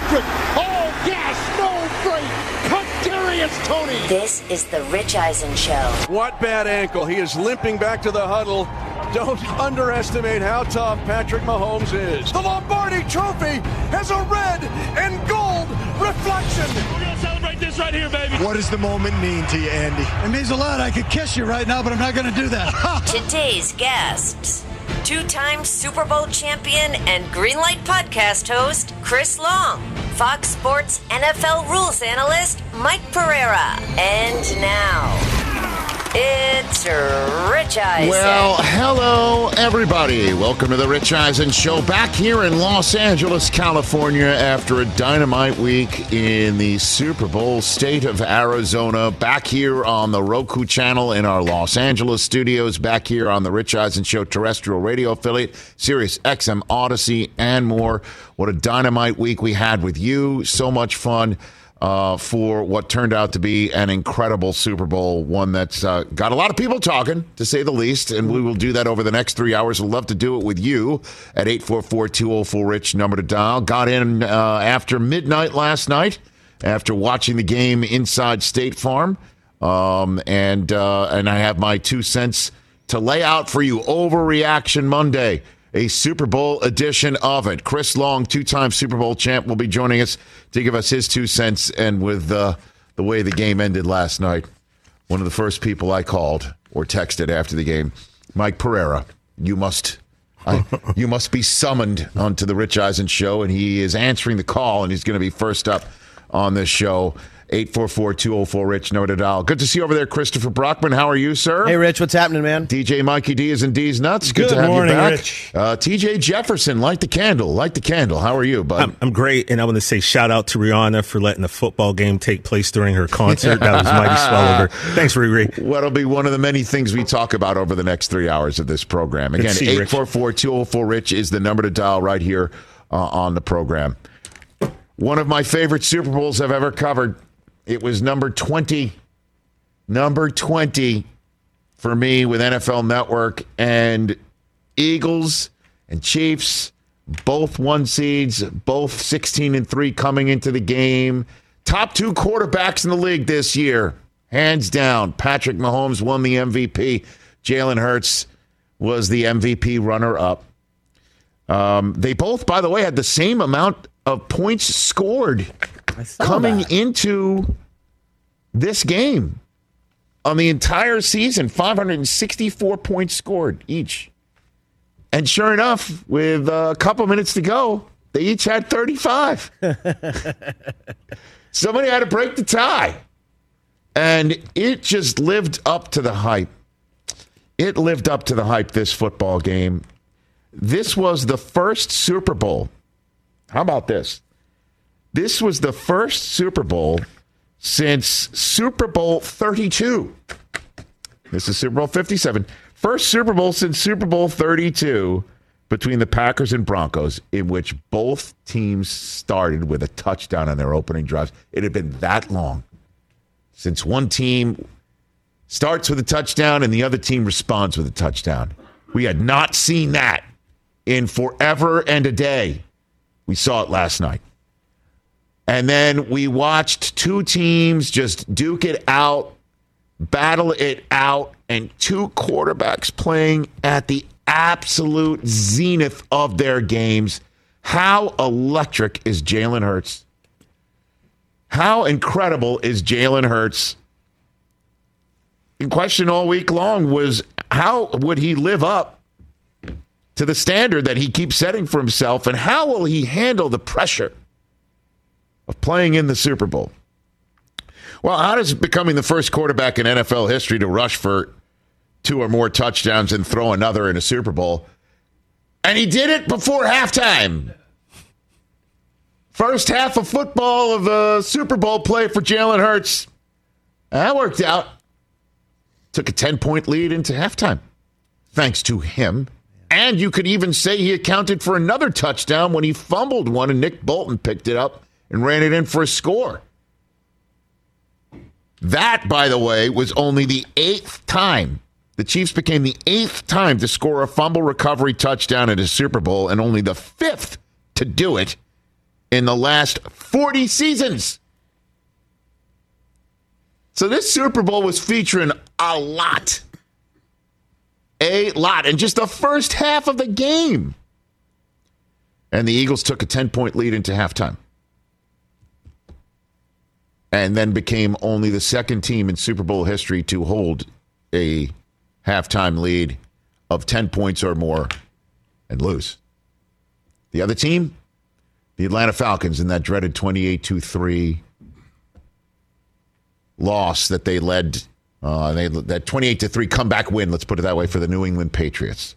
Patrick. All gas, no brake. Kadarius Toney. This is the Rich Eisen Show. What bad ankle. He is limping back to the huddle. Don't underestimate how tough Patrick Mahomes is. The Lombardi Trophy has a red and gold reflection. We're going to celebrate this right here, baby. What does the moment mean to you, Andy? It means a lot. I could kiss you right now, but I'm not going to do that. Today's guests: two-time Super Bowl champion and Greenlight podcast host Chris Long, Fox Sports NFL rules analyst Mike Pereira, and now it's Rich Eisen. Well, hello, everybody. Welcome to the Rich Eisen Show, back here in Los Angeles, California, after a dynamite week in the Super Bowl state of Arizona. Back here on the Roku channel in our Los Angeles studios, back here on the Rich Eisen Show terrestrial radio affiliate, Sirius XM, Odyssey, and more. What a dynamite week we had with you. So much fun. For what turned out to be an incredible Super Bowl, one that's got a lot of people talking, to say the least, and we will do that over the next 3 hours. We'd love to do it with you at 844-204-RICH, number to dial. Got in after midnight last night, after watching the game inside State Farm, and I have my 2 cents to lay out for you. Overreaction Monday, a Super Bowl edition of it. Chris Long, two-time Super Bowl champ, will be joining us to give us his 2 cents. And with the way the game ended last night, one of the first people I called or texted after the game, Mike Pereira, you must be summoned onto the Rich Eisen Show, and he is answering the call, and he's going to be first up on this show. 844-204-RICH, no to dial. Good to see you over there, Christopher Brockman. How are you, sir? Hey, Rich, what's happening, man? DJ Mikey D is in D's Nuts. Good to have morning, you back. Rich. TJ Jefferson, light the candle. How are you, bud? I'm great, and I want to say shout out to Rihanna for letting the football game take place during her concert. That was mighty swell of her. Thanks, Riri. What'll be one of the many things we talk about over the next 3 hours of this program. Again, 844-204-RICH is the number to dial right here on the program. One of my favorite Super Bowls I've ever covered. It was number 20 for me with NFL Network, and Eagles and Chiefs, both 1 seeds, both 16-3 coming into the game. Top 2 quarterbacks in the league this year, hands down. Patrick Mahomes won the MVP. Jalen Hurts was the MVP runner-up. They both, by the way, had the same amount of points scored coming into this game on the entire season. 564 points scored each. And sure enough, with a couple minutes to go, they each had 35. Somebody had to break the tie. And it just lived up to the hype. It lived up to the hype, this football game. This was the first Super Bowl. How about this? This was the first Super Bowl since Super Bowl 32. This is Super Bowl 57. First Super Bowl since Super Bowl 32 between the Packers and Broncos, in which both teams started with a touchdown on their opening drives. It had been that long since one team starts with a touchdown and the other team responds with a touchdown. We had not seen that in forever and a day. We saw it last night. And then we watched 2 teams just duke it out, battle it out, and 2 quarterbacks playing at the absolute zenith of their games. How electric is Jalen Hurts? How incredible is Jalen Hurts? The question all week long was, how would he live up to the standard that he keeps setting for himself, and how will he handle the pressure of playing in the Super Bowl? Well, how does becoming the first quarterback in NFL history to rush for 2 or more touchdowns and throw another in a Super Bowl? And he did it before halftime. First half of football of a Super Bowl play for Jalen Hurts. That worked out. Took a 10-point lead into halftime, thanks to him. And you could even say he accounted for another touchdown when he fumbled one and Nick Bolton picked it up and ran it in for a score. That, by the way, was only the 8th time. The Chiefs became the 8th time to score a fumble recovery touchdown at a Super Bowl, and only the 5th to do it in the last 40 seasons. So this Super Bowl was featuring a lot. A lot. And just the first half of the game. And the Eagles took a 10-point lead into halftime. And then became only the second team in Super Bowl history to hold a halftime lead of 10 points or more and lose. The other team, the Atlanta Falcons, in that dreaded 28-3 loss that they led, that 28-3 comeback win, let's put it that way, for the New England Patriots.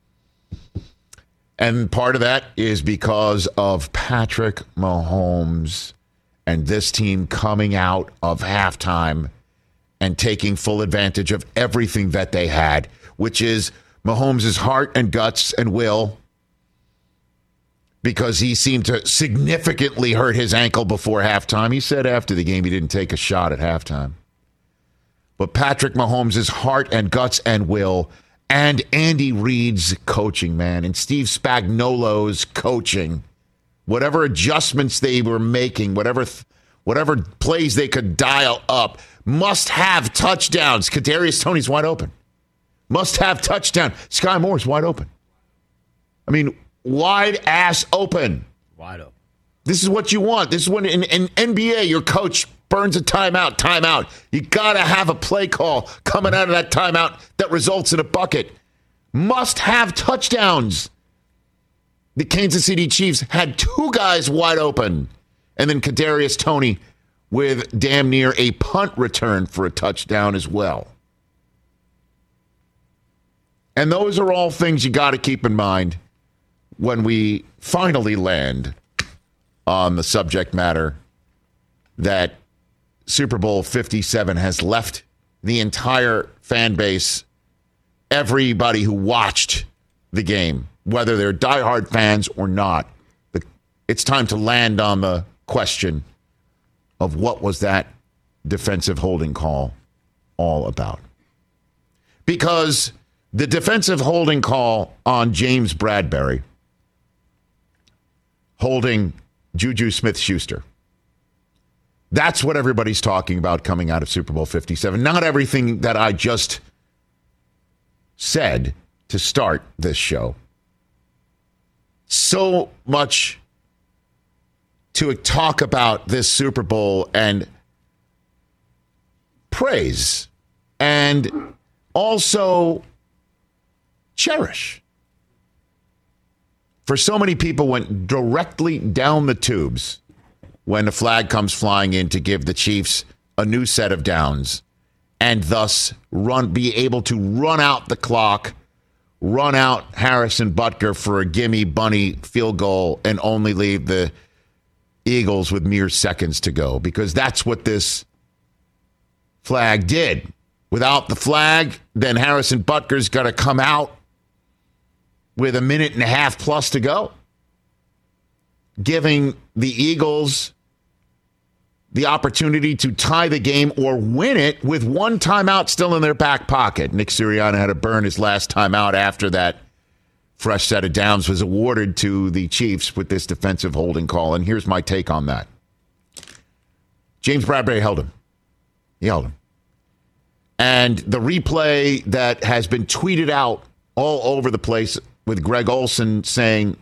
And part of that is because of Patrick Mahomes and this team coming out of halftime and taking full advantage of everything that they had, which is Mahomes' heart and guts and will, because he seemed to significantly hurt his ankle before halftime. He said after the game he didn't take a shot at halftime. But Patrick Mahomes' heart and guts and will, and Andy Reid's coaching, man, and Steve Spagnuolo's coaching, whatever adjustments they were making, whatever plays they could dial up, must have touchdowns. Kadarius Toney's wide open. Must have touchdown. Sky Moore's wide open. I mean, wide ass open. Wide open. This is what you want. This is when in NBA your coach burns a timeout. You got to have a play call coming out of that timeout that results in a bucket. Must have touchdowns. The Kansas City Chiefs had two guys wide open. And then Kadarius Toney with damn near a punt return for a touchdown as well. And those are all things you got to keep in mind when we finally land on the subject matter that Super Bowl 57 has left the entire fan base, everybody who watched the game, whether they're diehard fans or not. It's time to land on the question of what was that defensive holding call all about. Because the defensive holding call on James Bradberry holding Juju Smith-Schuster, that's what everybody's talking about coming out of Super Bowl 57. Not everything that I just said to start this show. So much to talk about this Super Bowl and praise and also cherish. For so many people went directly down the tubes when the flag comes flying in to give the Chiefs a new set of downs and thus be able to run out the clock, run out Harrison Butker for a gimme bunny field goal and only leave the Eagles with mere seconds to go, because that's what this flag did. Without the flag, then Harrison Butker's got to come out with a minute and a half plus to go, giving the Eagles the opportunity to tie the game or win it with one timeout still in their back pocket. Nick Sirianni had to burn his last timeout after that fresh set of downs was awarded to the Chiefs with this defensive holding call. And here's my take on that. James Bradberry held him. He held him. And the replay that has been tweeted out all over the place with Greg Olsen saying,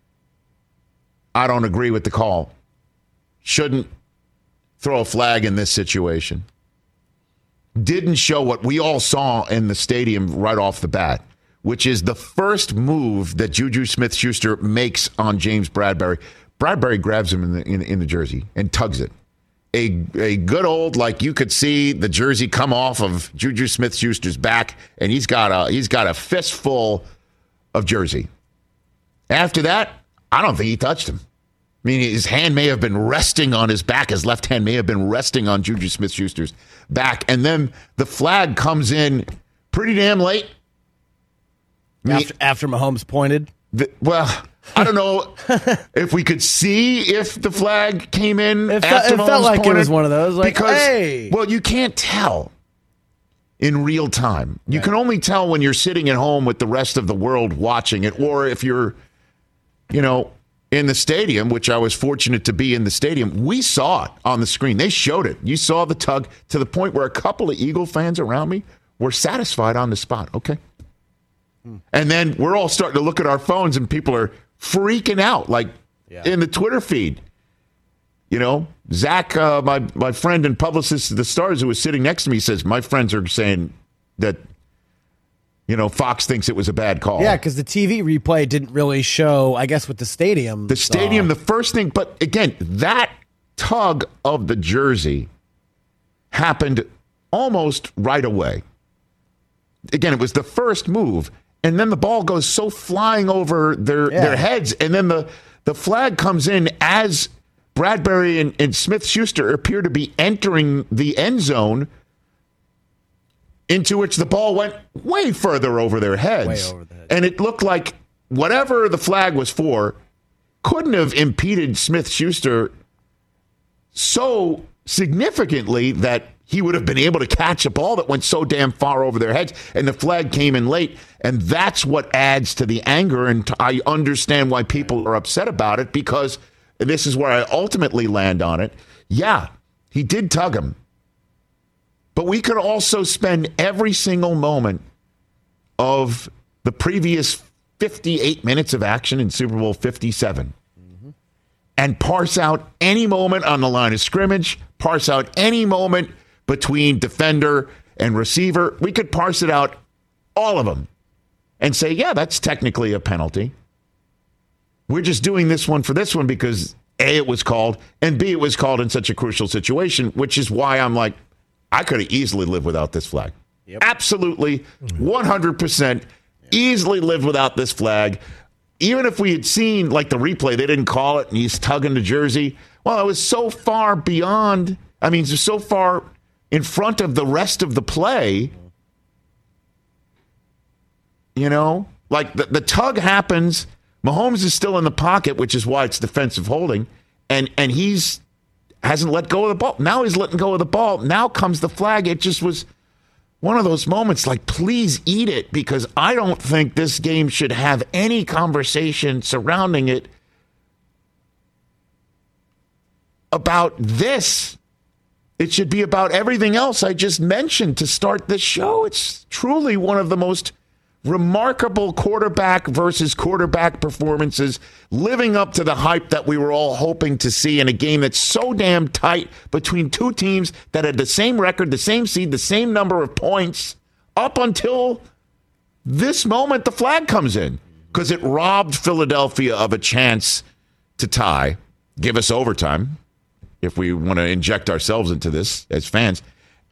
I don't agree with the call, shouldn't throw a flag in this situation, didn't show what we all saw in the stadium right off the bat, which is the first move that Juju Smith-Schuster makes on James Bradberry. Bradberry grabs him in the jersey and tugs it. A good old, like you could see the jersey come off of Juju Smith-Schuster's back, and he's got a fistful of jersey. After that, I don't think he touched him. I mean, his hand may have been resting on his back. His left hand may have been resting on Juju Smith-Schuster's back. And then the flag comes in pretty damn late. After Mahomes pointed? Well, I don't know if we could see if the flag came in It after Mahomes felt like pointed. it was one of those. Like, because, hey. well, you can't tell in real time. You can only tell when you're sitting at home with the rest of the world watching it, or if you're, in the stadium, which I was fortunate to be in the stadium, we saw it on the screen. They showed it. You saw the tug to the point where a couple of Eagle fans around me were satisfied on the spot. Okay. And then we're all starting to look at our phones and people are freaking out, like in the Twitter feed. You know, Zach, my friend and publicist of the Stars who was sitting next to me says, my friends are saying that, you know, Fox thinks it was a bad call. Yeah, because the TV replay didn't really show, I guess, with the stadium. The stadium, the first thing, but again, that tug of the jersey happened almost right away. Again, it was the first move, and then the ball goes so flying over their heads, and then the flag comes in as Bradbury and Smith-Schuster appear to be entering the end zone, into which the ball went way further over their heads. Way over the head. And it looked like whatever the flag was for couldn't have impeded Smith-Schuster so significantly that he would have been able to catch a ball that went so damn far over their heads. And the flag came in late. And that's what adds to the anger. And I understand why people are upset about it, because this is where I ultimately land on it. Yeah, he did tug him. But we could also spend every single moment of the previous 58 minutes of action in Super Bowl 57 and parse out any moment on the line of scrimmage, parse out any moment between defender and receiver. We could parse it out, all of them, and say, yeah, that's technically a penalty. We're just doing this one for this one because A, it was called, and B, it was called in such a crucial situation, which is why I'm like, I could have easily lived without this flag. Yep. Absolutely, 100% easily lived without this flag. Even if we had seen, like, the replay, they didn't call it, and he's tugging the jersey. Well, it was so far beyond, I mean, it's so far in front of the rest of the play. You know? Like, the tug happens, Mahomes is still in the pocket, which is why it's defensive holding, and he's hasn't let go of the ball. Now he's letting go of the ball. Now comes the flag. It just was one of those moments like, please eat it, because I don't think this game should have any conversation surrounding it about this. It should be about everything else I just mentioned to start this show. It's truly one of the most remarkable quarterback versus quarterback performances, living up to the hype that we were all hoping to see in a game that's so damn tight between two teams that had the same record, the same seed, the same number of points up until this moment the flag comes in, because it robbed Philadelphia of a chance to tie, give us overtime if we want to inject ourselves into this as fans,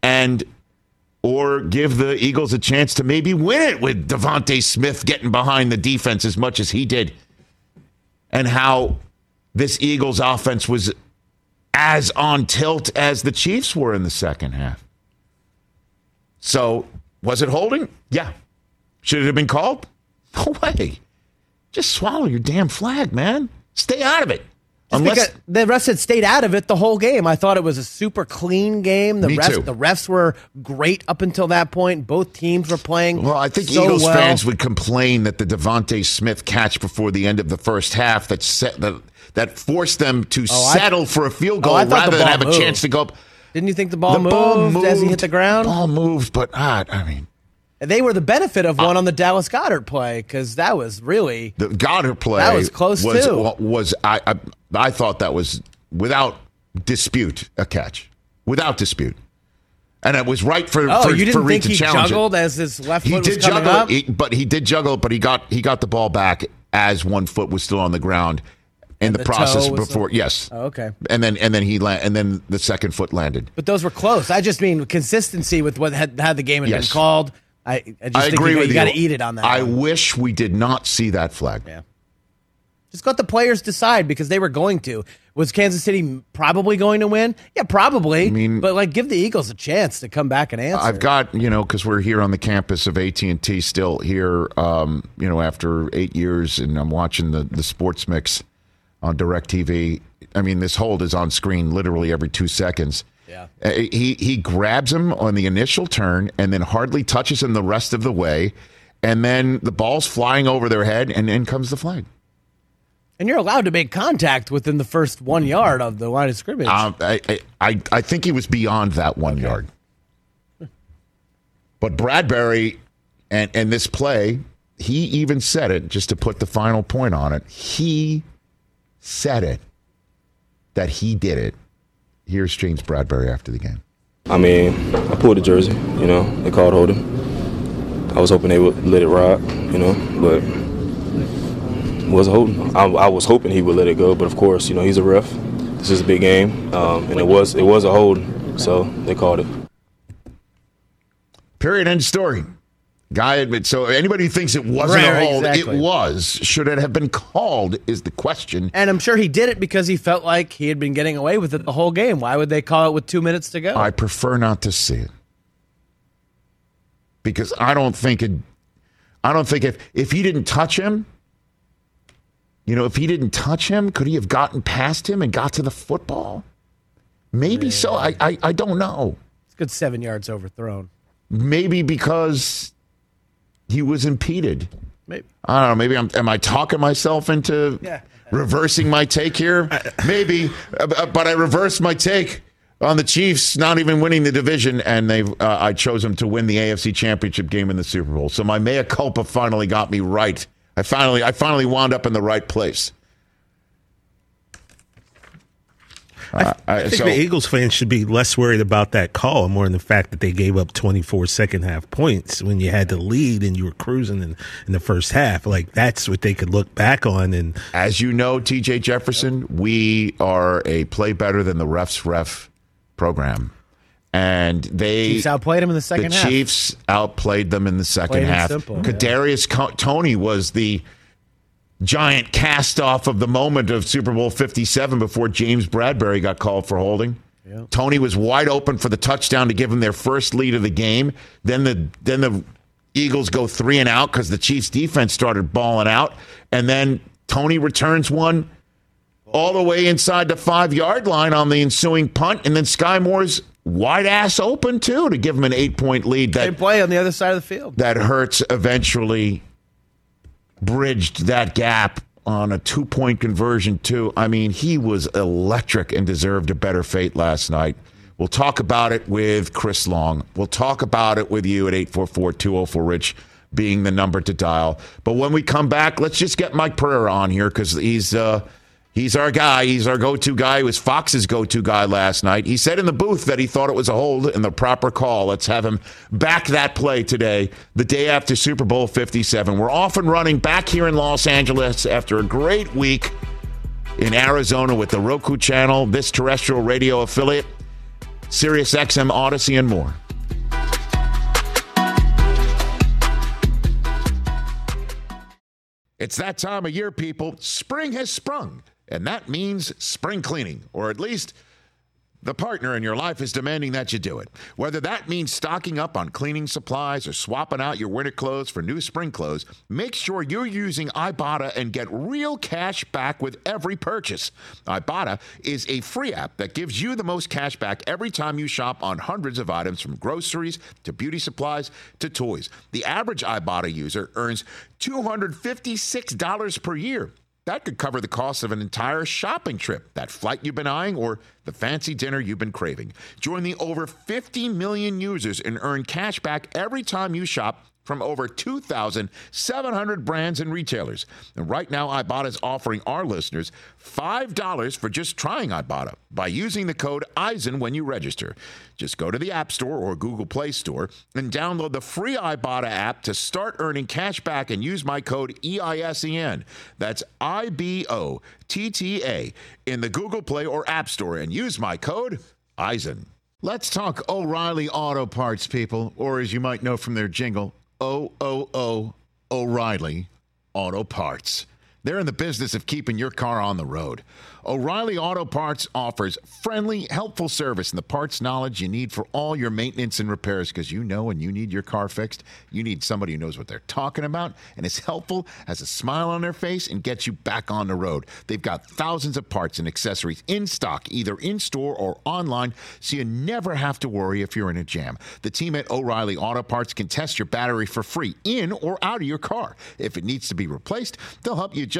or give the Eagles a chance to maybe win it with Devontae Smith getting behind the defense as much as he did. And how this Eagles offense was as on tilt as the Chiefs were in the second half. So, was it holding? Yeah. Should it have been called? No way. Just swallow your damn flag, man. Stay out of it. Because the refs had stayed out of it the whole game. I thought it was a super clean game. The refs were great up until that point. Both teams were playing. Well, I think so Eagles fans would complain that the Devontae Smith catch before the end of the first half that forced them to settle for a field goal rather than have a chance to go up. Didn't you think the ball moved as he hit the ground? The ball moved, but I mean, they were the benefit of one on the Dallas Goedert play, because that was really the Goedert play. That was close too. I thought that was without dispute a catch, without dispute, and it was right for you didn't for Reed think to he juggled as his left foot was coming juggle up? He did juggle, but he got the ball back as one foot was still on the ground in the process before. Yes. Oh, okay. And then then the second foot landed. But those were close. I just mean consistency with what had the game had been called. I just think agree with you. You got to eat it on that. I wish we did not see that flag. Yeah. Just let the players decide, because they were going to. Was Kansas City probably going to win? Yeah, probably. I mean, but give the Eagles a chance to come back and answer. I've got, because we're here on the campus of AT&T still here, after 8 years, and I'm watching the Sports Mix on DirecTV. I mean, this hold is on screen literally every 2 seconds. Yeah. He grabs him on the initial turn and then hardly touches him the rest of the way, and then the ball's flying over their head, and in comes the flag. And you're allowed to make contact within the first 1 yard of the line of scrimmage. I think he was beyond that 1 yard. But Bradbury and this play, he even said it, just to put the final point on it. He said it, that he did it. Here's James Bradbury after the game. I mean, I pulled the jersey, they called holding. I was hoping they would let it ride, but it wasn't holding. I was hoping he would let it go, but of course, he's a ref. This is a big game, and it was a hold, so they called it. Period. End story. Guy admits. So anybody who thinks it wasn't a hold, exactly. It was. Should it have been called is the question. And I'm sure he did it because he felt like he had been getting away with it the whole game. Why would they call it with 2 minutes to go? I prefer not to see it. Because I don't think if he didn't touch him, if he didn't touch him, could he have gotten past him and got to the football? Maybe so. I don't know. It's a good 7 yards overthrown. Maybe because he was impeded. Maybe. I don't know. Maybe am I talking myself into reversing my take here? Maybe. But I reversed my take on the Chiefs not even winning the division, and I chose them to win the AFC Championship game in the Super Bowl. So my mea culpa finally got me right. I finally wound up in the right place. I think the Eagles fans should be less worried about that call and more in the fact that they gave up 24 second-half points when you had the lead and you were cruising in the first half. Like, that's what they could look back on. And as you know, T.J. Jefferson, we are a play better than the refs ref program. And Chiefs outplayed them in the second half. The Chiefs outplayed them in the second half. Kadarius Toney was the giant cast-off of the moment of Super Bowl 57 before James Bradbury got called for holding. Yep. Toney was wide open for the touchdown to give them their first lead of the game. Then the Eagles go 3 and out because the Chiefs defense started balling out. And then Toney returns one all the way inside the 5-yard line on the ensuing punt. And then Sky Moore's wide ass open, too, to give him an 8-point lead. Same play on the other side of the field. That Hurts eventually bridged that gap on a 2-point conversion, too. I mean, he was electric and deserved a better fate last night. We'll talk about it with Chris Long. We'll talk about it with you at 844-204-RICH being the number to dial. But when we come back, let's just get Mike Pereira on here because he's our guy. He's our go-to guy. He was Fox's go-to guy last night. He said in the booth that he thought it was a hold and the proper call. Let's have him back that play today, the day after Super Bowl 57. We're off and running back here in Los Angeles after a great week in Arizona with the Roku channel, this terrestrial radio affiliate, Sirius XM, Odyssey, and more. It's that time of year, people. Spring has sprung. And that means spring cleaning, or at least the partner in your life is demanding that you do it. Whether that means stocking up on cleaning supplies or swapping out your winter clothes for new spring clothes, make sure you're using Ibotta and get real cash back with every purchase. Ibotta is a free app that gives you the most cash back every time you shop on hundreds of items, from groceries to beauty supplies to toys. The average Ibotta user earns $256 per year. That could cover the cost of an entire shopping trip, that flight you've been eyeing, or the fancy dinner you've been craving. Join the over 50 million users and earn cash back every time you shop from over 2,700 brands and retailers. And right now, Ibotta is offering our listeners $5 for just trying Ibotta by using the code EISEN when you register. Just go to the App Store or Google Play Store and download the free Ibotta app to start earning cash back and use my code EISEN. That's IBOTTA in the Google Play or App Store and use my code EISEN. Let's talk O'Reilly Auto Parts, people, or as you might know from their jingle, O'Reilly Auto Parts. They're in the business of keeping your car on the road. O'Reilly Auto Parts offers friendly, helpful service and the parts knowledge you need for all your maintenance and repairs, because you know when you need your car fixed, you need somebody who knows what they're talking about and is helpful, has a smile on their face, and gets you back on the road. They've got thousands of parts and accessories in stock, either in-store or online, so you never have to worry if you're in a jam. The team at O'Reilly Auto Parts can test your battery for free in or out of your car. If it needs to be replaced, they'll help you just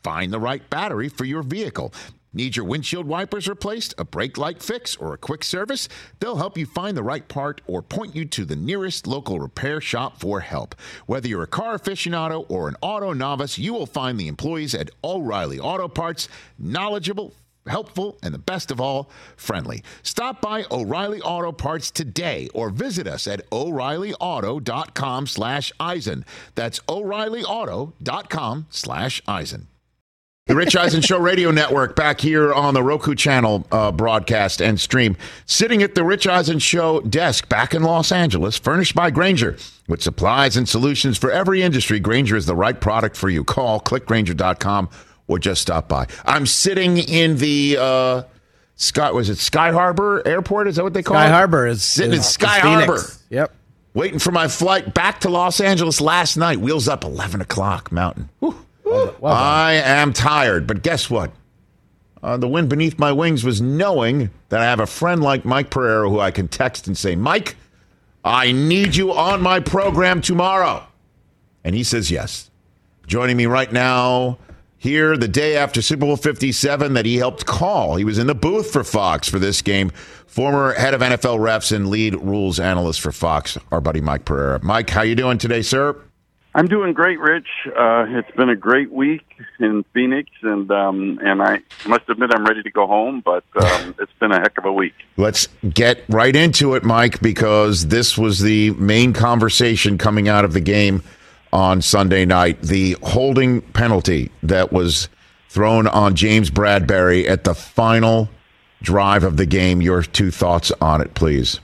find the right battery for your vehicle. Need your windshield wipers replaced, a brake light fix, or a quick service? They'll help you find the right part or point you to the nearest local repair shop for help. Whether you're a car aficionado or an auto novice, you will find the employees at O'Reilly Auto Parts knowledgeable, helpful, and the best of all, friendly. Stop by O'Reilly Auto Parts today or visit us at O'ReillyAuto.com/Eisen. That's O'ReillyAuto.com/Eisen. The Rich Eisen Show Radio Network back here on the Roku channel broadcast and stream. Sitting at the Rich Eisen Show desk back in Los Angeles, furnished by Grainger. With supplies and solutions for every industry, Grainger is the right product for you. Call, clickgrainger.com, or just stop by. I'm sitting in the Sky Harbor Airport? Is that what they call it? Sky Harbor is sitting in Sky Harbor. Yep. Waiting for my flight back to Los Angeles last night. Wheels up 11 o'clock Mountain. Whew. Well I am tired, but guess what? The wind beneath my wings was knowing that I have a friend like Mike Pereira who I can text and say, Mike, I need you on my program tomorrow. And he says yes. Joining me right now here the day after Super Bowl 57 that he helped call. He was in the booth for Fox for this game. Former head of NFL refs and lead rules analyst for Fox, our buddy Mike Pereira. Mike, how you doing today, sir? I'm doing great, Rich. It's been a great week in Phoenix, and I must admit I'm ready to go home, but it's been a heck of a week. Let's get right into it, Mike, because this was the main conversation coming out of the game on Sunday night. The holding penalty that was thrown on James Bradberry at the final drive of the game. Your two thoughts on it, please.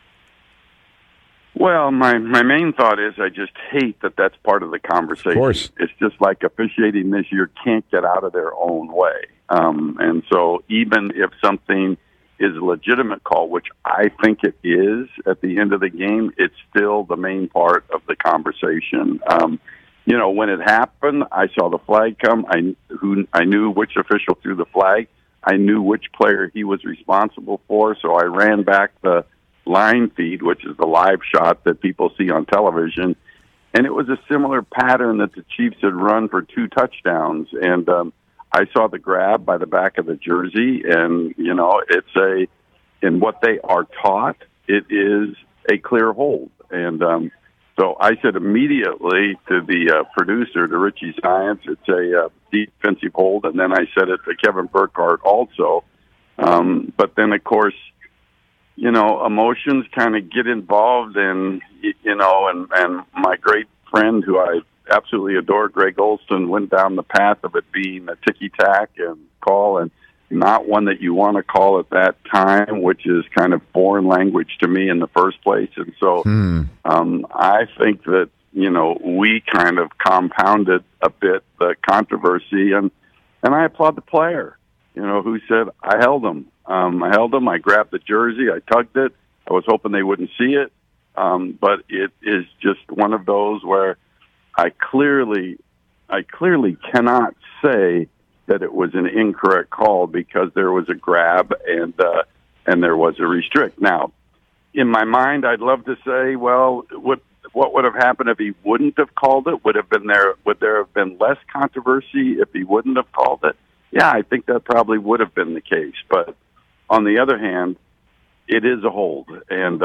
Well, my main thought is I just hate that that's part of the conversation. Of course. It's just like officiating this year can't get out of their own way. And so even if something is a legitimate call, which I think it is at the end of the game, it's still the main part of the conversation. When it happened, I saw the flag come. I knew which official threw the flag. I knew which player he was responsible for, so I ran back the line feed, which is the live shot that people see on television, and it was a similar pattern that the Chiefs had run for 2 touchdowns. And I saw the grab by the back of the jersey, and it's in what they are taught, it is a clear hold. And so I said immediately to the producer, to Richie Science, it's a defensive hold, and then I said it to Kevin Burkhardt also. But then, of course, emotions kind of get involved, and my great friend who I absolutely adore, Greg Olson, went down the path of it being a ticky-tack and call, and not one that you want to call at that time, which is kind of foreign language to me in the first place. And so I think that, we kind of compounded a bit the controversy, and I applaud the player, who said, I held him. I grabbed the jersey. I tugged it. I was hoping they wouldn't see it. But it is just one of those where I clearly cannot say that it was an incorrect call because there was a grab and there was a restrict. Now, in my mind, I'd love to say, well, what would have happened if he wouldn't have called it? Would there have been less controversy if he wouldn't have called it? Yeah, I think that probably would have been the case. But on the other hand, it is a hold, and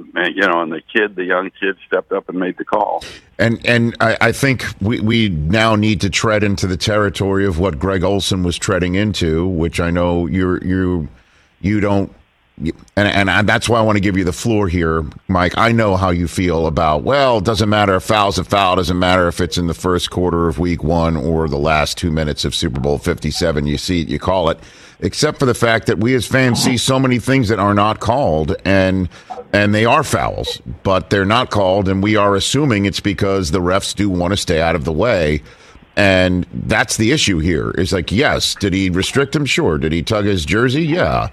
the young kid stepped up and made the call. And I think we now need to tread into the territory of what Greg Olson was treading into, which I know you don't. And that's why I want to give you the floor here, Mike. I know how you feel about, well, it doesn't matter if foul's a foul, doesn't matter if it's in the first quarter of week 1 or the last 2 minutes of Super Bowl 57. You see it, you call it, except for the fact that we as fans see so many things that are not called, and they are fouls, but they're not called, and we are assuming it's because the refs do want to stay out of the way. And that's the issue here. Is like, yes, did he restrict him? Sure. Did he tug his jersey? Yeah.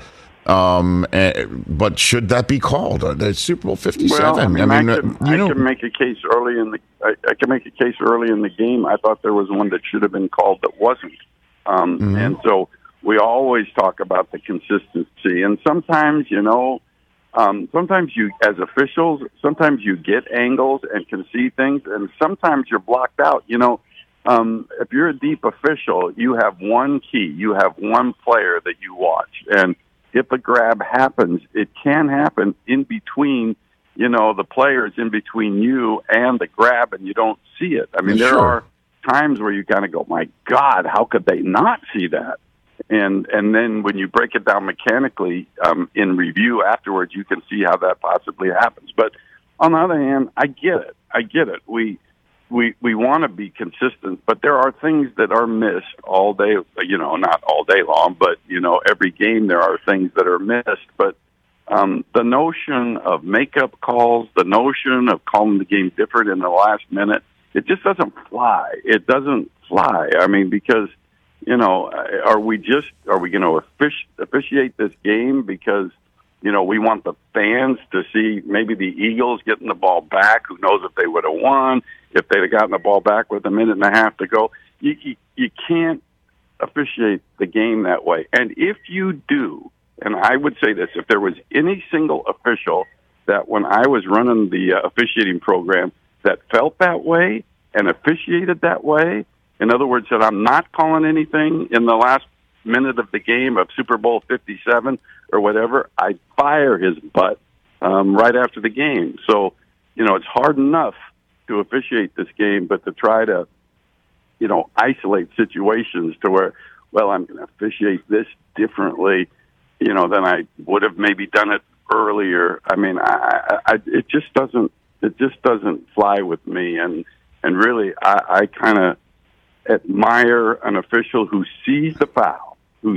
But should that be called? The Super Bowl 57. Well, I can make a case early in the. I can make a case early in the game. I thought there was one that should have been called that wasn't. And so we always talk about the consistency. And sometimes, sometimes you, as officials, sometimes you get angles and can see things, and sometimes you're blocked out. if you're a deep official, you have one key. You have one player that you watch. And if a grab happens, it can happen in between, the players in between you and the grab, and you don't see it. I mean, there are times where you kind of go, my God, how could they not see that? And then when you break it down mechanically in review afterwards, you can see how that possibly happens. But on the other hand, I get it. We want to be consistent, but there are things that are missed all day, not all day long, but, every game there are things that are missed. But the notion of makeup calls, the notion of calling the game different in the last minute, it just doesn't fly. It doesn't fly. I mean, because, are we going to officiate this game because, we want the fans to see maybe the Eagles getting the ball back? Who knows if they would have won, if they'd have gotten the ball back with a minute and a half to go. You can't officiate the game that way. And if you do, and I would say this, if there was any single official that when I was running the officiating program that felt that way and officiated that way, in other words, that I'm not calling anything in the last minute of the game of Super Bowl 57 or whatever, I'd fire his butt right after the game. So, it's hard enough to officiate this game, but to try to, isolate situations to where, well, I'm going to officiate this differently, than I would have maybe done it earlier. I mean, it just doesn't fly with me. And really, I kind of admire an official who sees the foul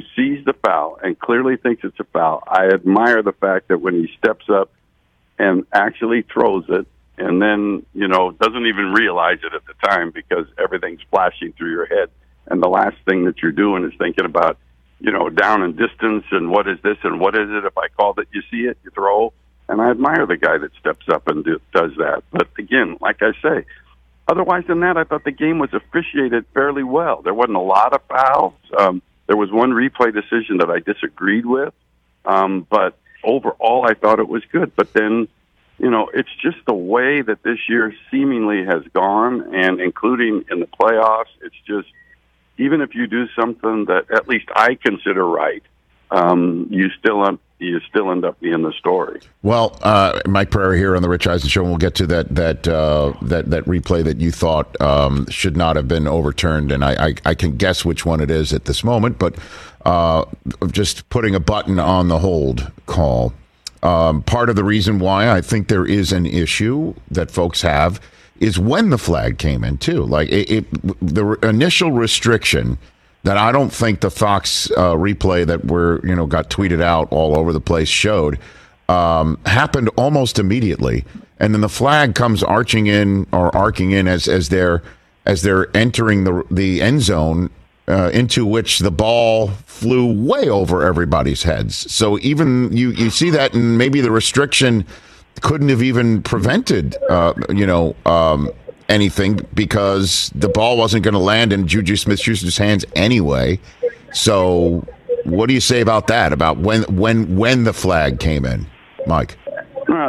and clearly thinks it's a foul. I admire the fact that when he steps up and actually throws it and then, doesn't even realize it at the time because everything's flashing through your head. And the last thing that you're doing is thinking about, down and distance and what is this and what is it? If I called it, you see it, you throw. And I admire the guy that steps up and does that. But again, like I say, otherwise than that, I thought the game was officiated fairly well. There wasn't a lot of fouls. There was one replay decision that I disagreed with. But overall, I thought it was good. But then, it's just the way that this year seemingly has gone, and including in the playoffs, it's just, even if you do something that at least I consider right, you still end up being the story. Well, Mike Pereira here on the Rich Eisen Show, and we'll get to that replay that you thought should not have been overturned, and I can guess which one it is at this moment, but just putting a button on the hold call. Part of the reason why I think there is an issue that folks have is when the flag came in, too. Like, the initial restriction that I don't think the Fox replay that got tweeted out all over the place showed happened almost immediately, and then the flag comes arcing in as they're entering the end zone, into which the ball flew way over everybody's heads. So even you see that, and maybe the restriction couldn't have even prevented anything because the ball wasn't going to land in Juju Smith-Schuster's hands anyway. So what do you say about that, about when the flag came in, Mike? Well,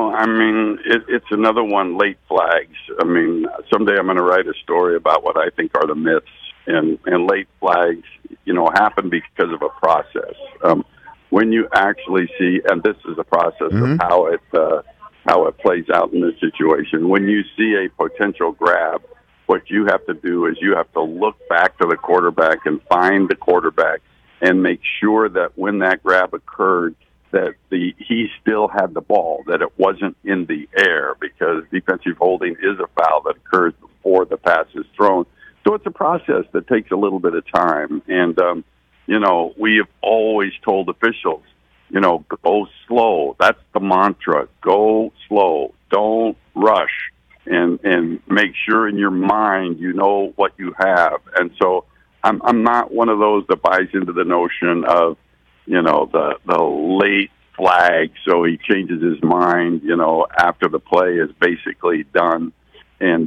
it's another one, late flags. I mean, someday I'm going to write a story about what I think are the myths, and late flags, happen because of a process. When you actually see, and this is a process of how it plays out in this situation. When you see a potential grab, what you have to do is you have to look back to the quarterback and find the quarterback and make sure that when that grab occurred, that he still had the ball, that it wasn't in the air, because defensive holding is a foul that occurs before the pass is thrown. So it's a process that takes a little bit of time. And, we have always told officials, go slow. That's the mantra. Go slow. Don't rush, and make sure in your mind you know what you have. And so I'm not one of those that buys into the notion of, the late flag, so he changes his mind, after the play is basically done. And,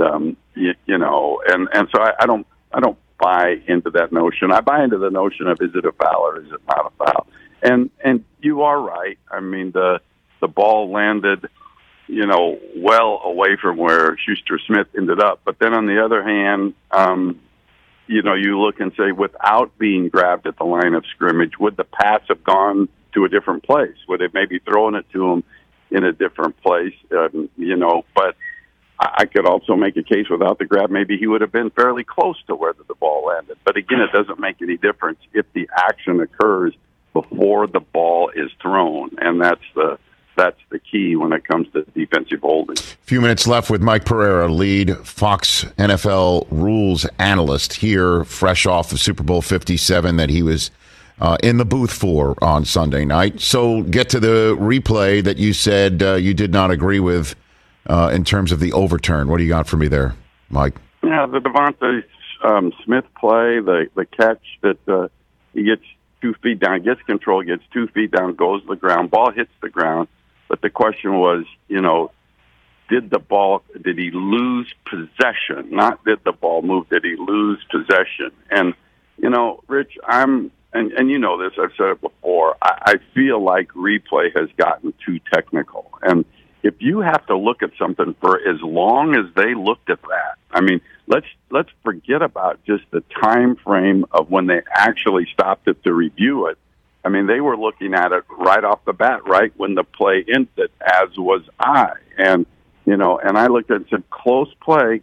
and so I don't buy into that notion. I buy into the notion of, is it a foul or is it not a foul? And you are right. I mean, the ball landed well away from where Schuster-Smith ended up. But then on the other hand, you look and say, without being grabbed at the line of scrimmage, would the pass have gone to a different place? Would it maybe thrown it to him in a different place? But I could also make a case without the grab, maybe he would have been fairly close to where the ball landed. But again, it doesn't make any difference if the action occurs before the ball is thrown, and that's the key when it comes to defensive holding. A few minutes left with Mike Pereira, lead Fox NFL rules analyst here, fresh off of Super Bowl 57 that he was in the booth for on Sunday night. So get to the replay that you said you did not agree with in terms of the overturn. What do you got for me there, Mike? Yeah, the Devontae Smith play, the catch that he gets 2 feet down, gets control, gets 2 feet down, goes to the ground, ball hits the ground. But the question was, did he lose possession? Not did the ball move, did he lose possession? And, Rich, and you know this, I've said it before, I feel like replay has gotten too technical. And if you have to look at something for as long as they looked at that, I mean, let's forget about just the time frame of when they actually stopped it to review it. I mean, they were looking at it right off the bat, right when the play ended, as was I. And, and I looked at it and said, close play.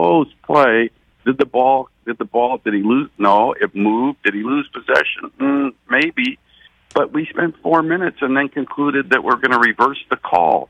Did he lose? No, it moved. Did he lose possession? Maybe. But we spent 4 minutes and then concluded that we're going to reverse the call.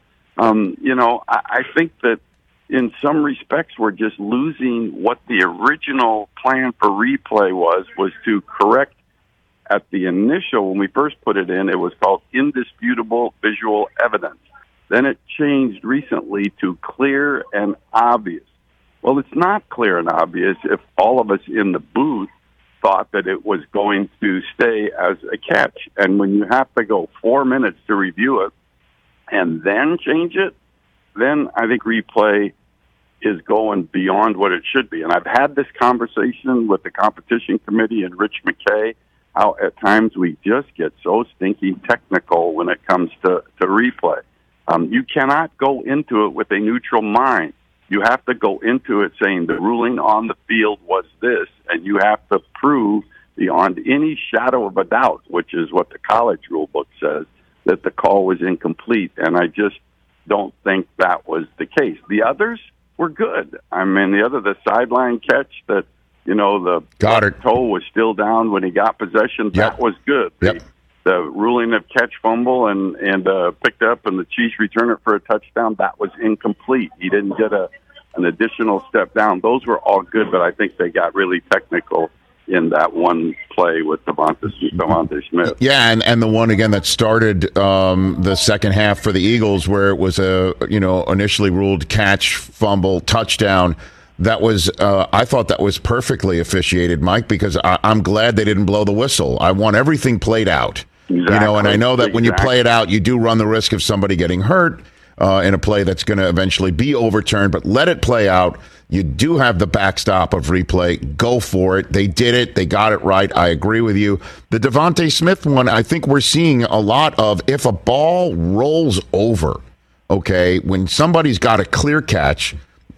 I think that in some respects we're just losing what the original plan for replay was to correct. At the initial, when we first put it in, it was called indisputable visual evidence. Then it changed recently to clear and obvious. Well, it's not clear and obvious if all of us in the booth thought that it was going to stay as a catch. And when you have to go 4 minutes to review it and then change it, then I think replay is going beyond what it should be. And I've had this conversation with the competition committee and Rich McKay, how at times we just get so stinking technical when it comes to replay. You cannot go into it with a neutral mind. You have to go into it saying the ruling on the field was this, and you have to prove beyond any shadow of a doubt, which is what the college rule book says, that the call was incomplete. And I just don't think that was the case. The others were good. I mean, the sideline catch that, the toe was still down when he got possession. That was good. Yep. The ruling of catch fumble and picked up and the Chiefs return it for a touchdown, that was incomplete. He didn't get an additional step down. Those were all good, but I think they got really technical in that one play with Devontae Smith. Yeah, and the one, again, that started the second half for the Eagles where it was initially ruled catch, fumble, touchdown. That was, I thought that was perfectly officiated, Mike, because I'm glad they didn't blow the whistle. I want everything played out. Exactly. And I know that when you play it out, you do run the risk of somebody getting hurt in a play that's going to eventually be overturned, but let it play out. You do have the backstop of replay. Go for it. They did it. They got it right. I agree with you. The Devontae Smith one, I think we're seeing a lot of if a ball rolls over, okay, when somebody's got a clear catch,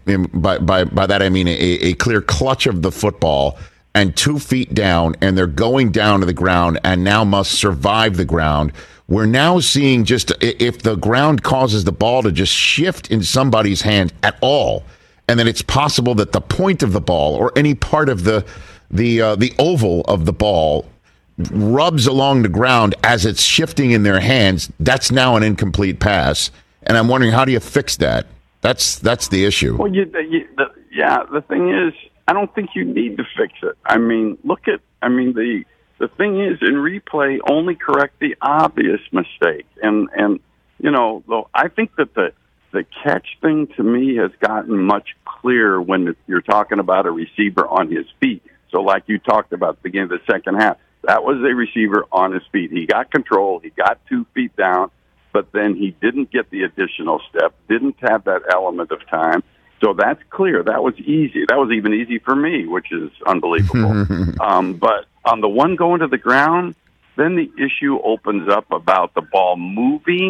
by that I mean a clear clutch of the football and 2 feet down, and they're going down to the ground and now must survive the ground. We're now seeing just if the ground causes the ball to just shift in somebody's hand at all, and then it's possible that the point of the ball or any part of the oval of the ball rubs along the ground as it's shifting in their hands. That's now an incomplete pass, and I'm wondering, how do you fix that? That's the issue. Well, the thing is, I don't think you need to fix it. I mean, the thing is, in replay, only correct the obvious mistake. And though I think that the catch thing to me has gotten much clearer when you're talking about a receiver on his feet. So like you talked about at the beginning of the second half, that was a receiver on his feet. He got control. He got 2 feet down. But then he didn't get the additional step, didn't have that element of time. So that's clear. That was easy. That was even easy for me, which is unbelievable. But on the one going to the ground, then the issue opens up about the ball moving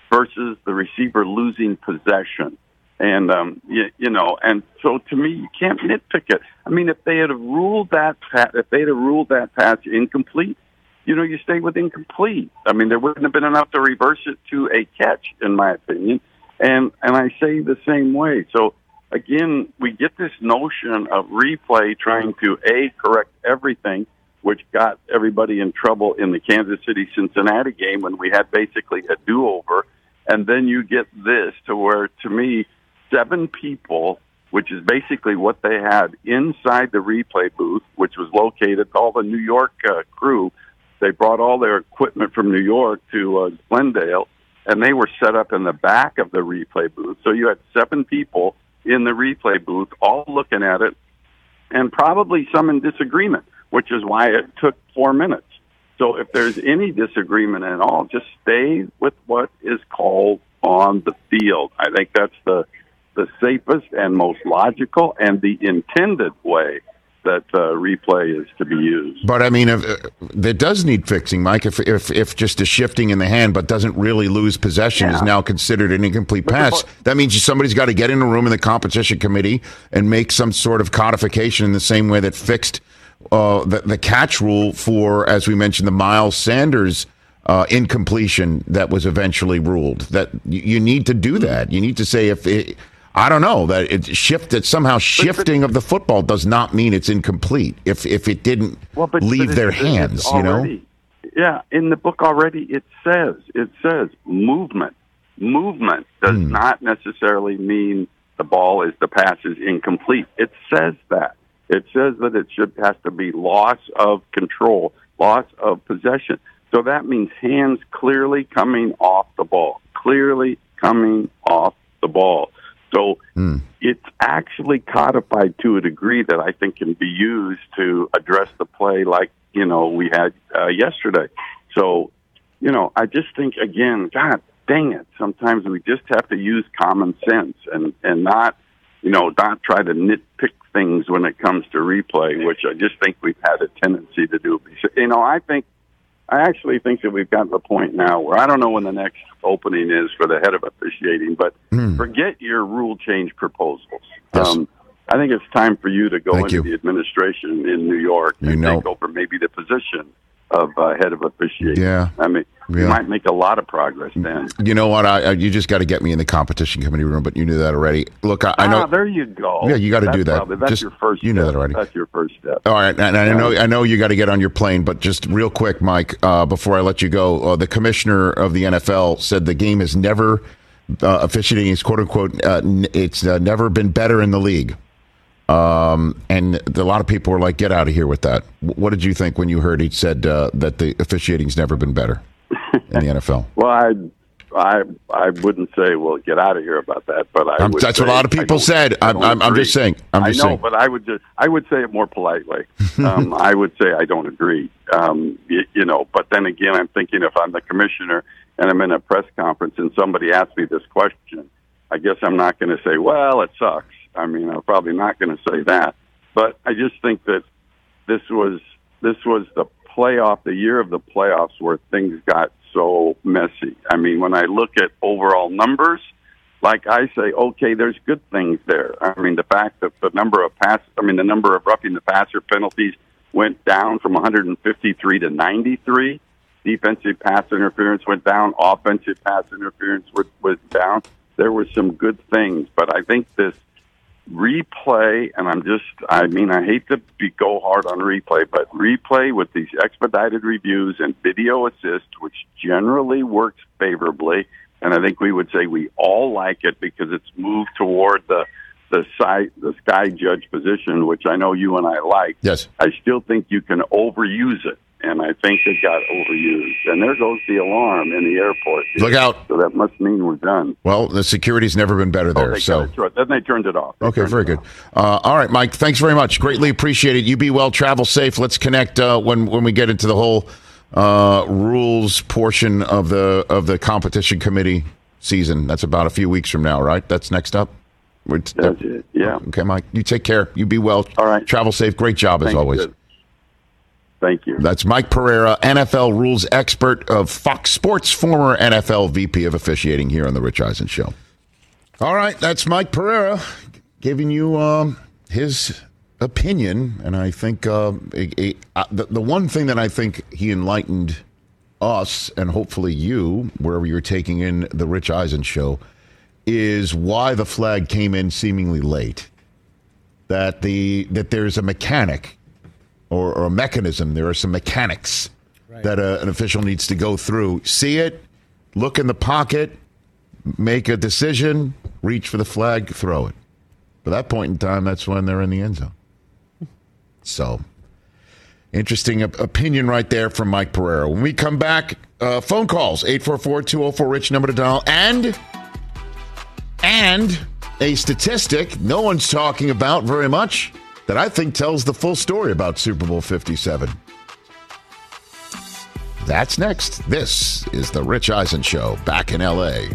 versus the receiver losing possession. And, and so to me, you can't nitpick it. I mean, if they had ruled that pass incomplete, you stay with incomplete. I mean, there wouldn't have been enough to reverse it to a catch, in my opinion. And I say the same way. So, again, we get this notion of replay trying to, correct everything, which got everybody in trouble in the Kansas City-Cincinnati game when we had basically a do-over. And then you get this to where, to me, 7 people, which is basically what they had inside the replay booth, which was located, all the New York crew. They brought all their equipment from New York to Glendale, and they were set up in the back of the replay booth. So you had 7 people in the replay booth all looking at it, and probably some in disagreement, which is why it took 4 minutes. So if there's any disagreement at all, just stay with what is called on the field. I think that's the safest and most logical and the intended way that replay is to be used. But I mean, that does need fixing, Mike. If just a shifting in the hand, but doesn't really lose possession, is now considered an incomplete pass, that means somebody's got to get in a room in the competition committee and make some sort of codification in the same way that fixed the catch rule for, as we mentioned, the Miles Sanders incompletion that was eventually ruled. That you need to do that. You need to say I don't know, that somehow shifting of the football does not mean it's incomplete if it didn't leave their hands, already, Yeah, in the book already it says movement. Movement does not necessarily mean the pass is incomplete. It says that. It says that has to be loss of control, loss of possession. So that means hands clearly coming off the ball. So it's actually codified to a degree that I think can be used to address the play like, we had yesterday. So, I just think, again, God dang it, sometimes we just have to use common sense and not try to nitpick things when it comes to replay, which I just think we've had a tendency to do. I actually think that we've gotten to the point now where I don't know when the next opening is for the head of officiating, but forget your rule change proposals. Yes. I think it's time for you to go into the administration in New York and take over maybe the position of head of officiating. Yeah. I mean, you might make a lot of progress then. You know what? You just got to get me in the competition committee room, but you knew that already. Look, I know. There you go. Yeah, you got to do that. That's your first step. You know that already. That's your first step. All right. And I know you got to get on your plane, but just real quick, Mike, before I let you go, the commissioner of the NFL said the game has never, officiating is quote unquote, it's never been better in the league. And a lot of people were like, get out of here with that. What did you think when you heard he said that the officiating's never been better in the NFL? Well, I wouldn't say, well, get out of here about that, but that's what a lot of people said. I'm just saying. I know, but I would say it more politely. I would say I don't agree. But then again, I'm thinking if I'm the commissioner and I'm in a press conference and somebody asks me this question, I guess I'm not going to say, well, it sucks. I mean, I'm probably not going to say that, but I just think that this was the playoff, the year of the playoffs where things got so messy. I mean, when I look at overall numbers, like I say, okay, there's good things there. I mean, the fact that the number of roughing the passer penalties went down from 153 to 93. Defensive pass interference went down. Offensive pass interference was down. There were some good things, but I think this replay, and I hate to go hard on replay, but replay with these expedited reviews and video assist, which generally works favorably, and I think we would say we all like it because it's moved toward the sky judge position, which I know you and I like. Yes. I still think you can overuse it, and I think it got overused. And there goes the alarm in the airport. Look out. So that must mean we're done. Well, the security's never been better there. Then they turned it off. Okay, very good. All right, Mike, thanks very much. Greatly appreciate it. You be well, travel safe. Let's connect when we get into the whole rules portion of the competition committee season. That's about a few weeks from now, right? That's next up? That's it, yeah. Okay, Mike, you take care. You be well. All right. Travel safe. Great job as always. Good. Thank you. That's Mike Pereira, NFL rules expert of Fox Sports, former NFL VP of officiating here on The Rich Eisen Show. All right, that's Mike Pereira giving you his opinion. And I think the one thing that I think he enlightened us and hopefully you, wherever you're taking in The Rich Eisen Show, is why the flag came in seemingly late. That there's a mechanic or a mechanism. There are some mechanics that an official needs to go through. See it, look in the pocket, make a decision, reach for the flag, throw it. By that point in time, that's when they're in the end zone. So, interesting opinion right there from Mike Pereira. When we come back, phone calls, 844-204-RICH, number to dial, and a statistic no one's talking about very much that I think tells the full story about Super Bowl 57. That's next. This is The Rich Eisen Show, back in L.A.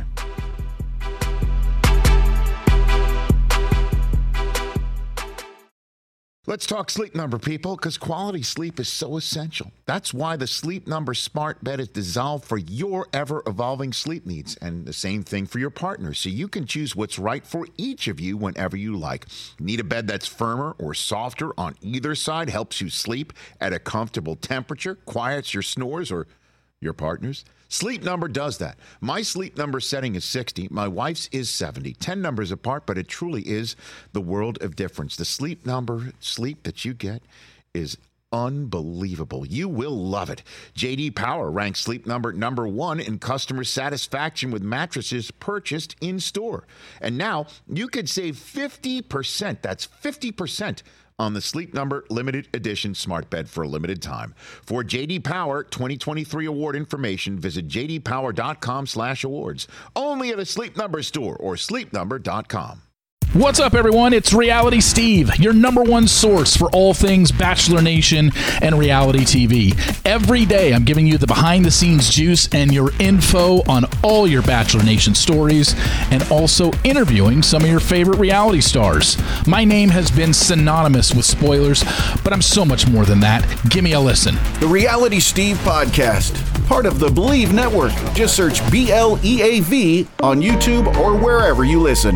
Let's talk Sleep Number, people, because quality sleep is so essential. That's why the Sleep Number smart bed is designed for your ever-evolving sleep needs, and the same thing for your partner, so you can choose what's right for each of you whenever you like. Need a bed that's firmer or softer on either side, helps you sleep at a comfortable temperature, quiets your snores or your partner's? Sleep Number does that. My Sleep Number setting is 60. My wife's is 70. 10 numbers apart, but it truly is the world of difference. The Sleep Number sleep that you get is unbelievable. You will love it. J.D. Power ranks Sleep Number number 1 in customer satisfaction with mattresses purchased in store. And now you could save 50%. That's 50% on the Sleep Number limited edition smart bed for a limited time. For J.D. Power 2023 award information, visit jdpower.com/awards. Only at a Sleep Number store or sleepnumber.com. What's up, everyone? It's Reality Steve, your number one source for all things Bachelor Nation and reality TV. Every day, I'm giving you the behind-the-scenes juice and your info on all your Bachelor Nation stories, and also interviewing some of your favorite reality stars. My name has been synonymous with spoilers, but I'm so much more than that. Give me a listen. The Reality Steve Podcast, part of the Believe Network. Just search BLEAV on YouTube or wherever you listen.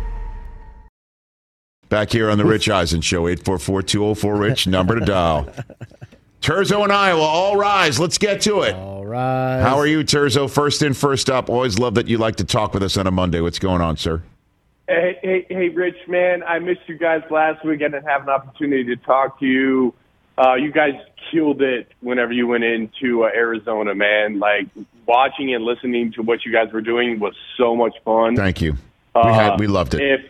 Back here on The Rich Eisen Show, 844-204-RICH, number to dial. Terzo in Iowa, all rise. Let's get to it. All right. How are you, Terzo? First in, first up. Always love that you like to talk with us on a Monday. What's going on, sir? Hey, Rich, man. I missed you guys last week. I didn't have an opportunity to talk to you. You guys killed it whenever you went into Arizona, man. Like, watching and listening to what you guys were doing was so much fun. Thank you. We loved it.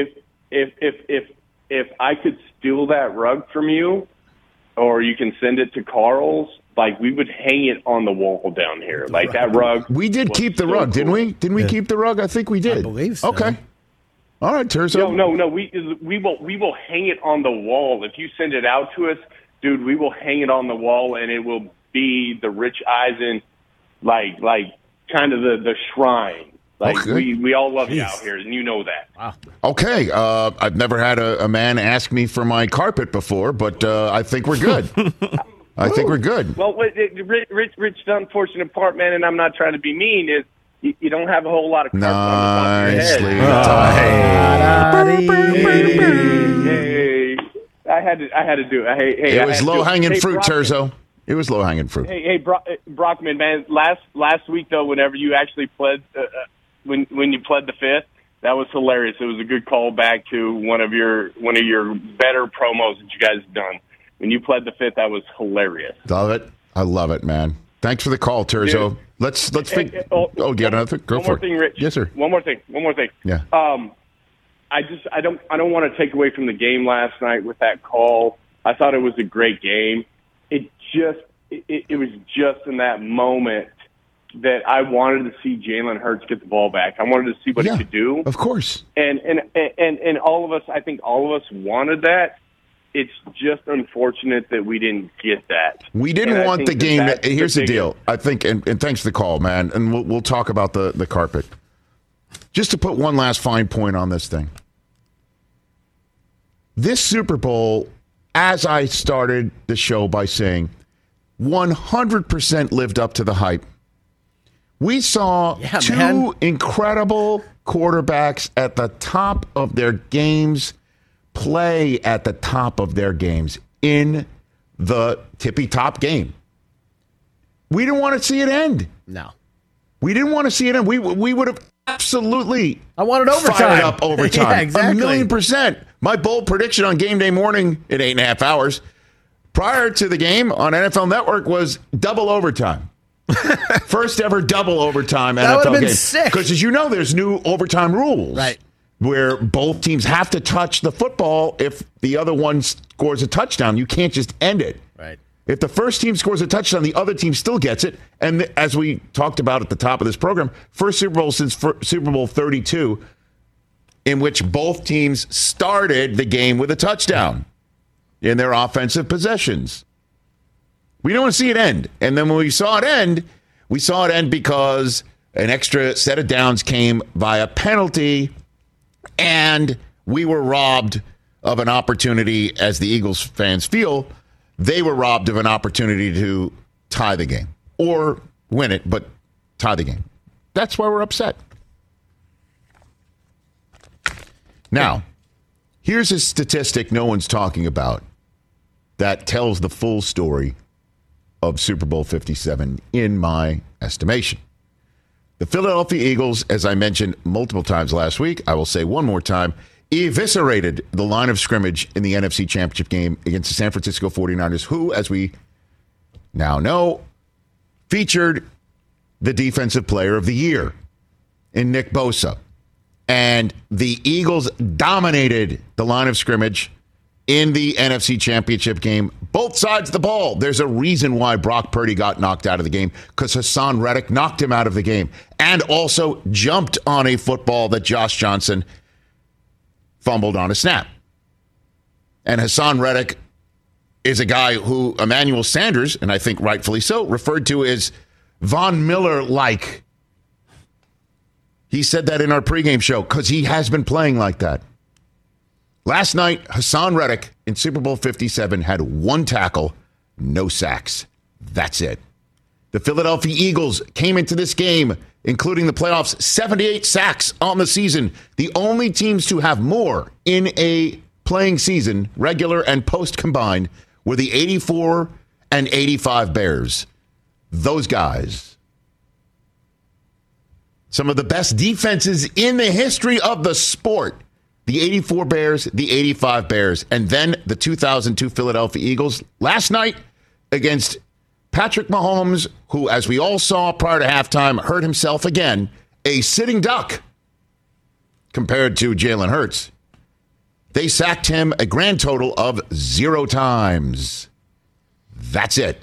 If I could steal that rug from you, or you can send it to Carl's, like, we would hang it on the wall down here. Like, that rug. We did keep the rug, didn't we? Didn't we keep the rug? I think we did. I believe so. Okay. All right, Terzo. No. We will hang it on the wall. If you send it out to us, dude, we will hang it on the wall, and it will be the Rich Eisen, like kind of the shrine. Like, okay. we all love you out here, and you know that. Wow. Okay. I've never had a man ask me for my carpet before, but I think we're good. I think we're good. Well, Rich, the unfortunate part, man, and I'm not trying to be mean, is you don't have a whole lot of carpet on the top of your head. Hey. I had to do it. Hey, it was low-hanging fruit, Terzo. It was low-hanging fruit. Hey, Brockman, man. Last week, though, whenever you actually pled, when you pled the fifth, that was hilarious. It was a good callback to one of your better promos that you guys have done. When you pled the fifth, that was hilarious. Love it. I love it, man. Thanks for the call, Terzo. Dude. Let's think. Do you got another thing? Go for it. One more thing, Rich. Yes, sir. One more thing. Yeah. I don't want to take away from the game last night with that call. I thought it was a great game. It was just in that moment that I wanted to see Jalen Hurts get the ball back. I wanted to see what he could do. Of course. And all of us, I think all of us wanted that. It's just unfortunate that we didn't get that. We didn't want the game. Here's the deal. I think, and thanks for the call, man. And we'll talk about the carpet. Just to put one last fine point on this thing. This Super Bowl, as I started the show by saying, 100% lived up to the hype. We saw two incredible quarterbacks at the top of their games play at the top of their games in the tippy-top game. We didn't want to see it end. No. We didn't want to see it end. We would have absolutely wanted overtime. Fired up overtime. Yeah, exactly. 1,000,000%. My bold prediction on game day morning at 8.5 hours prior to the game on NFL Network was double overtime. First ever double overtime that NFL been game. Sick. Because as you know, there's new overtime rules. Right. Where both teams have to touch the football if the other one scores a touchdown. You can't just end it. Right. If the first team scores a touchdown, the other team still gets it. And as we talked about at the top of this program, first Super Bowl since Super Bowl 32 in which both teams started the game with a touchdown in their offensive possessions. We don't want to see it end. And then when we saw it end because an extra set of downs came via penalty, and we were robbed of an opportunity, as the Eagles fans feel, they were robbed of an opportunity to tie the game. Or win it, but tie the game. That's why we're upset. Now, here's a statistic no one's talking about that tells the full story of Super Bowl 57, in my estimation. The Philadelphia Eagles, as I mentioned multiple times last week, I will say one more time, eviscerated the line of scrimmage in the NFC Championship game against the San Francisco 49ers, who, as we now know, featured the Defensive Player of the Year in Nick Bosa. And the Eagles dominated the line of scrimmage in the NFC Championship game. Both sides of the ball. There's a reason why Brock Purdy got knocked out of the game, because Hassan Reddick knocked him out of the game and also jumped on a football that Josh Johnson fumbled on a snap. And Hassan Reddick is a guy who Emmanuel Sanders, and I think rightfully so, referred to as Von Miller-like. He said that in our pregame show because he has been playing like that. Last night, Hassan Reddick in Super Bowl 57 had one tackle, no sacks. That's it. The Philadelphia Eagles came into this game, including the playoffs, 78 sacks on the season. The only teams to have more in a playing season, regular and post combined, were the 84 and 85 Bears. Those guys. Some of the best defenses in the history of the sport. The 84 Bears, the 85 Bears, and then the 2002 Philadelphia Eagles. Last night against Patrick Mahomes, who, as we all saw prior to halftime, hurt himself again, a sitting duck compared to Jalen Hurts. They sacked him a grand total of 0 times. That's it.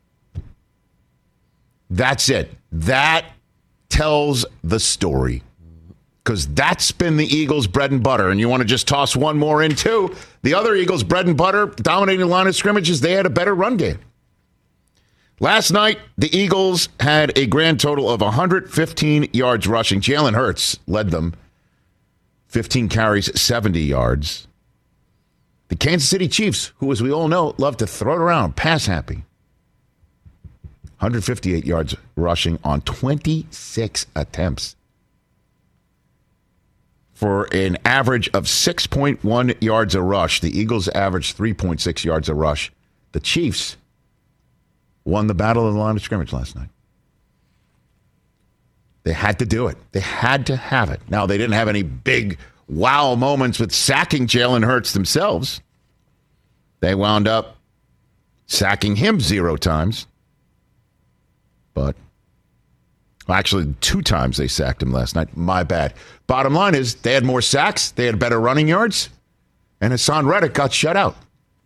That's it. That tells the story. Because that's been the Eagles' bread and butter. And you want to just toss one more in, too. The other Eagles' bread and butter, dominating line of scrimmages, they had a better run game. Last night, the Eagles had a grand total of 115 yards rushing. Jalen Hurts led them. 15 carries, 70 yards. The Kansas City Chiefs, who, as we all know, love to throw it around, pass happy. 158 yards rushing on 26 attempts. For an average of 6.1 yards a rush, the Eagles averaged 3.6 yards a rush. The Chiefs won the battle of the line of scrimmage last night. They had to do it. They had to have it. Now, they didn't have any big wow moments with sacking Jalen Hurts themselves. They wound up sacking him 0 times. But actually, 2 times they sacked him last night. My bad. Bottom line is they had more sacks, they had better running yards, and Hassan Reddick got shut out.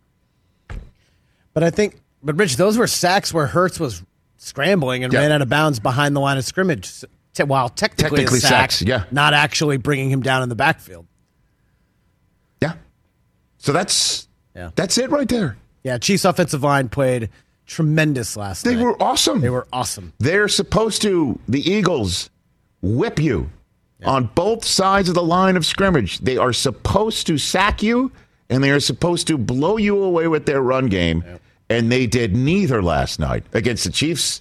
But Rich, those were sacks where Hurts was scrambling and ran out of bounds behind the line of scrimmage. While technically a sack, sacks, yeah. Not actually bringing him down in the backfield. Yeah. So that's it right there. Yeah, Chiefs offensive line played tremendous last night. They were awesome. They were awesome. They're supposed to, the Eagles, whip you on both sides of the line of scrimmage. They are supposed to sack you, and they are supposed to blow you away with their run game. And they did neither last night against the Chiefs.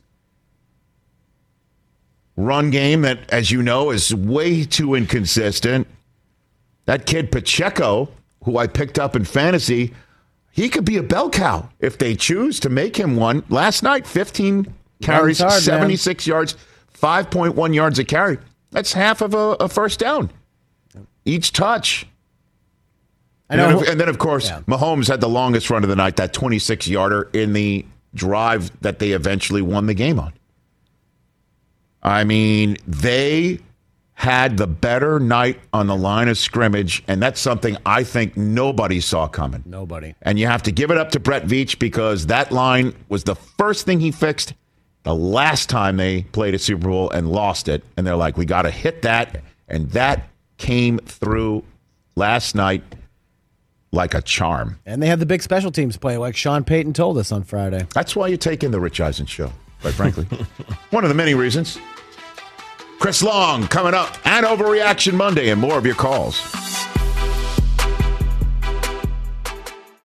Run game that, as you know, is way too inconsistent. That kid Pacheco, who I picked up in fantasy, he could be a bell cow if they choose to make him one. Last night, 15 carries, 76 yards, 5.1 yards a carry. That's half of a first down. Each touch. And then, of course, Mahomes had the longest run of the night, that 26-yarder in the drive that they eventually won the game on. I mean, they had the better night on the line of scrimmage, and that's something I think nobody saw coming. Nobody. And you have to give it up to Brett Veach because that line was the first thing he fixed the last time they played a Super Bowl and lost it. And they're like, we got to hit that. And that came through last night like a charm. And they had the big special teams play, like Sean Payton told us on Friday. That's why you take in the Rich Eisen show, quite frankly. One of the many reasons. Chris Long coming up. And Overreaction Monday and more of your calls.